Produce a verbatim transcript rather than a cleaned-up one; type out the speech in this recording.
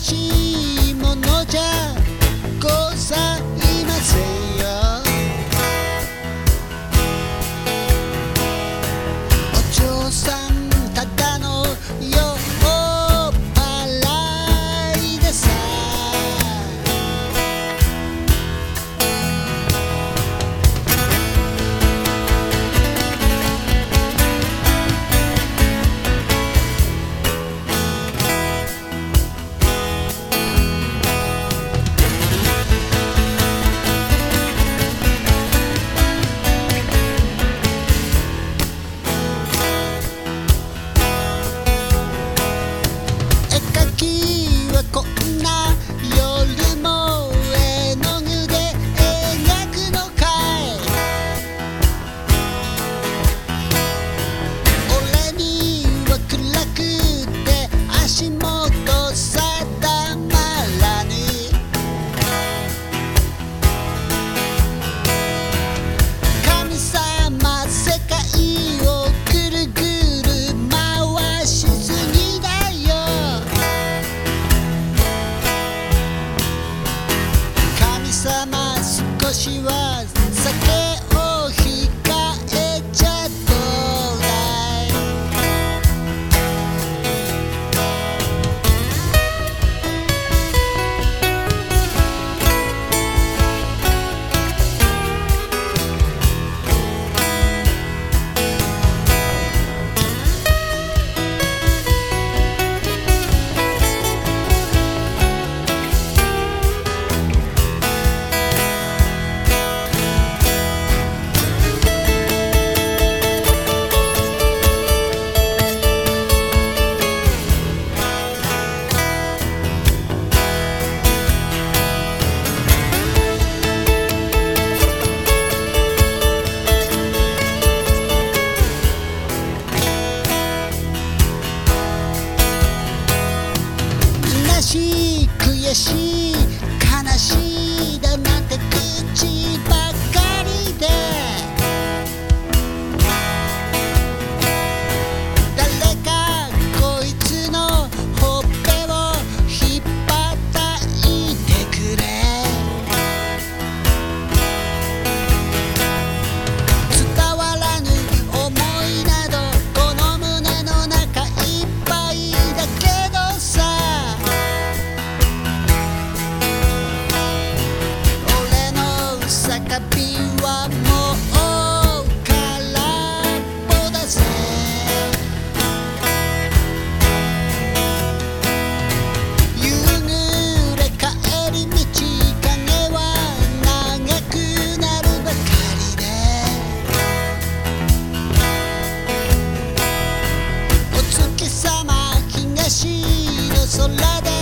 しいものじゃございませんよ。お嬢さんただの酔っ払いでさ。こんな夜も絵の具で描くのかい。俺には暗くて足元定まらぬ。神様世界をぐるぐる回しすぎだよ。様少しは酒を控えちゃどうだい。悔しい悲しいだなんて口ばかりで誰かこいつのほっぺを引っ張いてくれ。伝わらぬ思いなどこの胸の中いっぱいだけどさ。旅はもう空っぽだぜ。夕暮れ帰り道影は長くなるばかりでお月様東の空で